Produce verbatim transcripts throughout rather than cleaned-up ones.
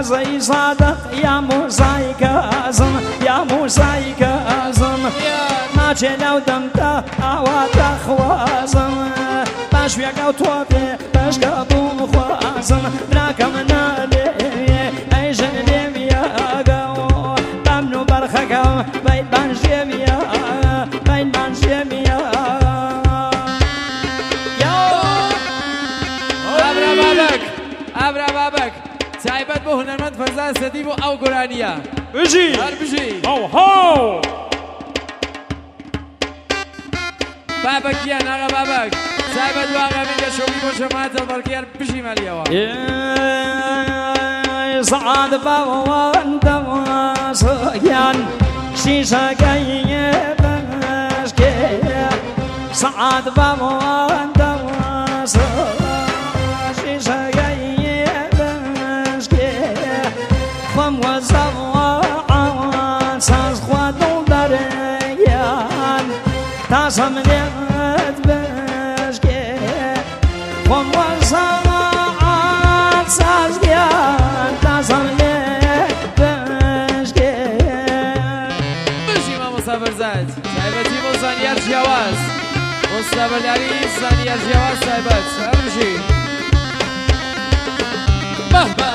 زي صادق يا موسى كازم يا موسى كازم ما لو دمته أوات خوازم باش ويقو توفي باش قبو خوازم براكم نالي أي جنبي يا قو بمنو برخكو بيت بانجيم يا بيت بانجيم يا أبرا بابك أبرا بابك سايبت بو هنرمند فرزان سديبو أو قرانية بجي هر بجي هو هو بابك يا ناغا بابك سايبت بو آغا من شوقي بو شماعت البركيار بجي ماليوا صعد بوان دواسيان شيشا قيبش كي صعد بوان دواسيان شيشا قيبش كي خم وزوعان ساز خوادون دريان تاسم نيت بشكي خم وزوعان ساز قيان تاسم نيت بشكي بجي ما مصابر زاد سايبتي بو زانيار جواز مصابر داري زانيار جواز سايبت هر بجي مهما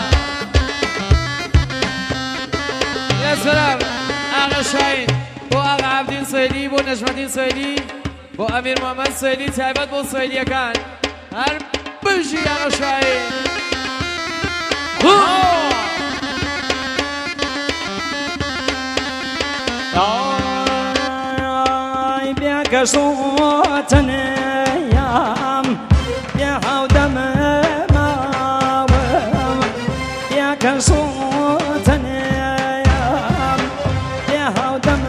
يا سلام آغا شاين بو آغا عبدين صيلي بو نجمدين صيلي بو أمير محمد صيلي تایبت بو صيلي كان هر بجي آغا شاين آی بیا صوتن یام بیا هودم ماوم بیا صوتن یام بیا هودم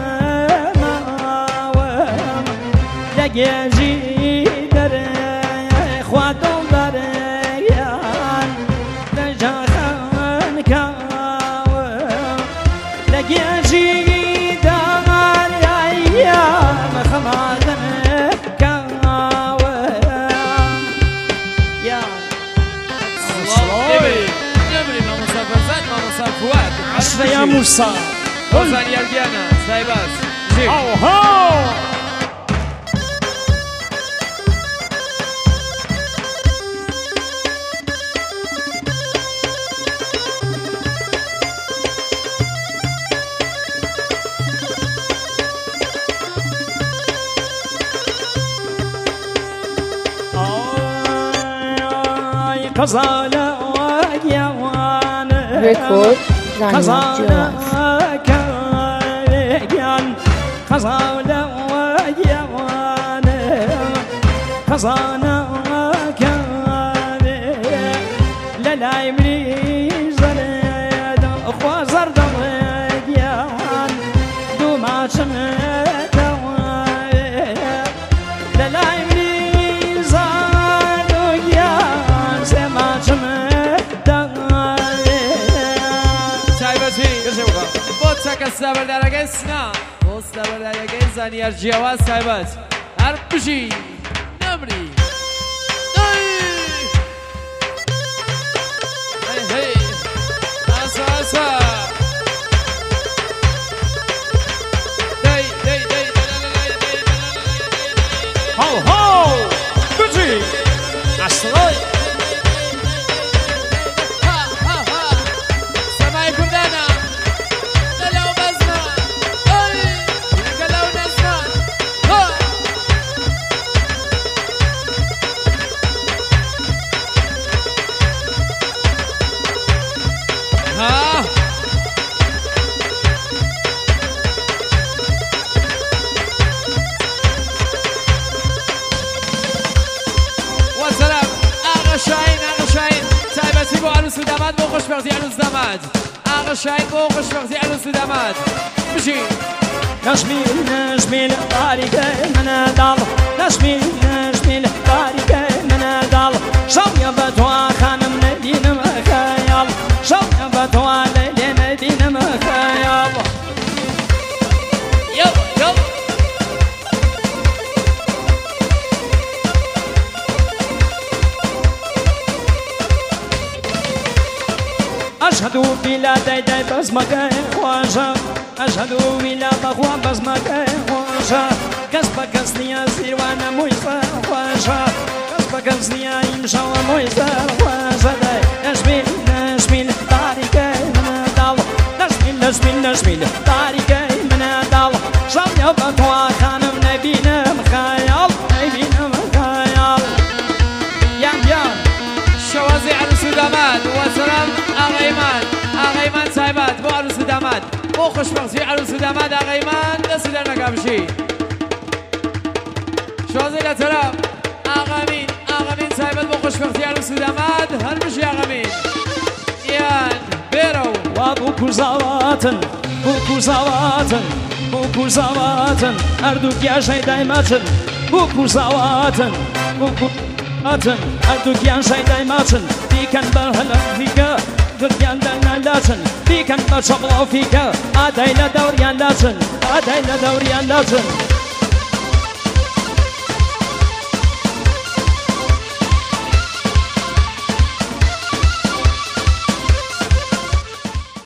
ماوم لگیجی در خوادم در یان نجاخن کاوم لگیجی يا موسى وزن يرجعنا سايبات جي هاو هاو آي قزالة ويوان Record خزانة Zanyar كان خزانة ويوان خزانة كان لا يمري زرد أخوة زرد ويان دوما شمت لا يمري زرد ويان سما شمت بوتسك السابر درجة سنا السابر درجة زانيار جواز سايبات هر بجي نمري هي هي اسا اسا داي داي داي هاو هاو بجي عشراي داماد بو خوش بغزي عروس داماد آغا شاين بو خوش بغزي عروس داماد بجي نجمي نجمي طارق من دال نجمي نجمي طارق من دال شو يبتوا خانم ندين مخيال شو يبتوا ليلي ندين مخيال يلا يلا أشهد بلا داي بس مكان خواشا أشهد بلا بخوا بس مكان خواشا كسبك كسنيا سير وانا مويسا خواشا كسبك كسنيا يمشى ومويسا خواشا نشميل نشميل طارقي من دال نشميل نشميل نشميل طارقي من دال شام يبطوا خانم نبينا مخيال نبينا مخيال يام يام شوازي عروس وداماد وسلام اغيمان اغيمان سايبات بو عروس وداماد بو خوشبختي عروس وداماد اغيمان دست در نقابشي شوازي لطرف اغامين اغامين سايبات بو خوشبختي عروس وداماد هرمشي اغامين يان بيرو وابو كوزاواتن بو كوزاواتن بو كوزاواتن اردوك يا شي دايماتن بو كوزاواتن بو كوزاواتن اردوك يا شي دايماتن كان برهلا فيك دوريان دلنا لاتن في كان بشبلا فيك أدينا دوريان لاتن أدينا دوريان لاتن